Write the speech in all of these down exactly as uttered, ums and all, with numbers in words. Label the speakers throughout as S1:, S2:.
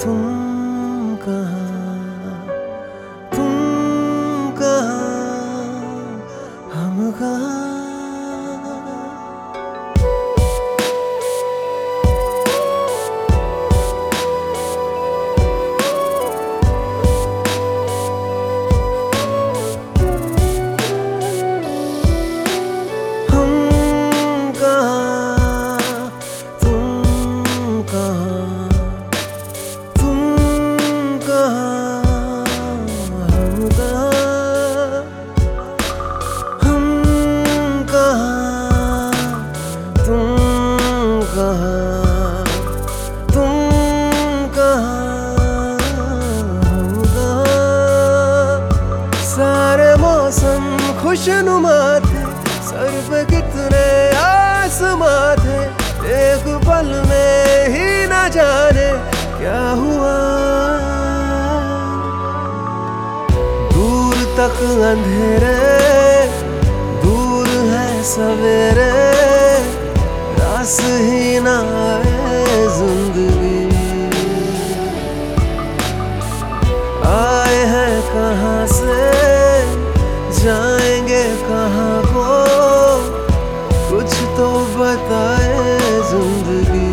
S1: तुम कहाँ, तुम कहाँ, हम कहाँ। सारे मौसम खुशनुमा थे, सर पे कितने आसमां थे, एक पल में ही न जाने क्या हुआ। दूर तक अंधेरे, दूर है सवेरे, रास ही न आए जिंदगी। आए हैं कहाँ से, जाएंगे कहाँ को, कुछ तो बताए जिंदगी।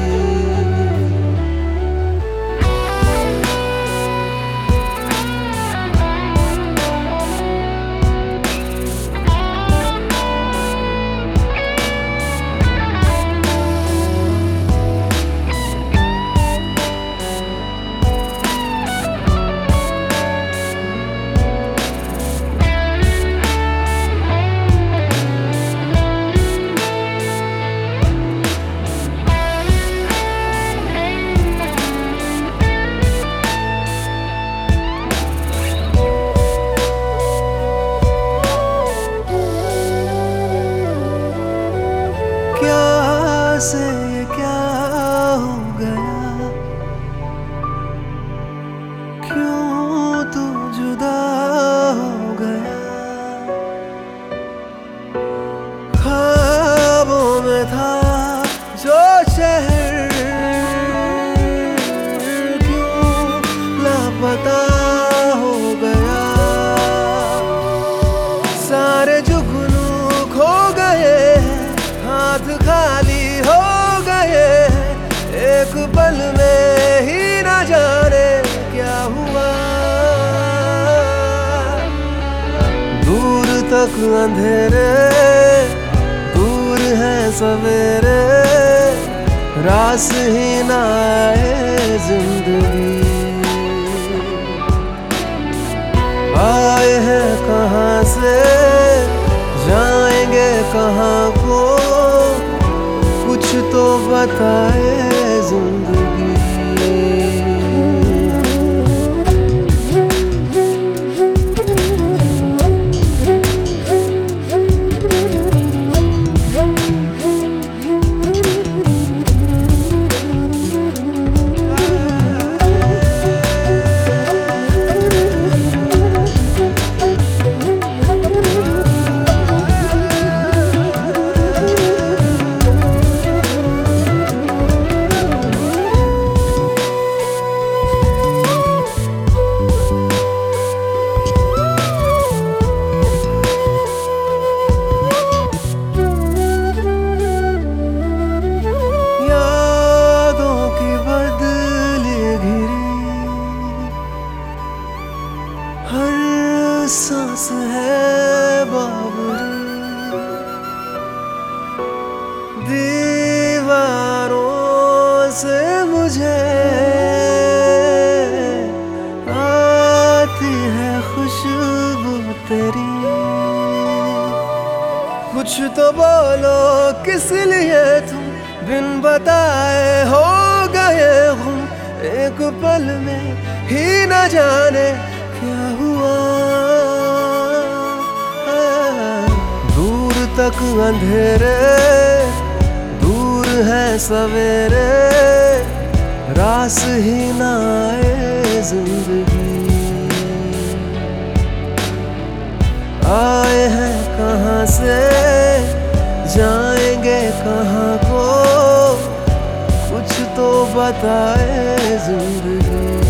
S1: क्या से ये क्या हो गया, क्यों तू जुदा हो गया। ख्वाबों में था जो शहर, क्यों लापता हो गया। सारे जुगनू खो गए, हाथ खाली हो गए, एक पल में ही न जाने क्या हुआ। दूर तक अंधेरे, दूर है सवेरे, रास ही न आए जिंदगी। आए हैं कहाँ से, जाएंगे कहाँ को, कुछ तो बताए जिंदगी। हर सांस है बावरी, दीवारों से मुझे आती है खुशबू तेरी। कुछ तो बोलो किस लिए तुम बिन बताए हो गए हम, एक पल में ही न जाने क्या हुआ। दूर तक अंधेरे, दूर है सवेरे, रास ही न आए जिंदगी। आए हैं कहाँ से, जाएंगे कहाँ को, कुछ तो बताए जिंदगी।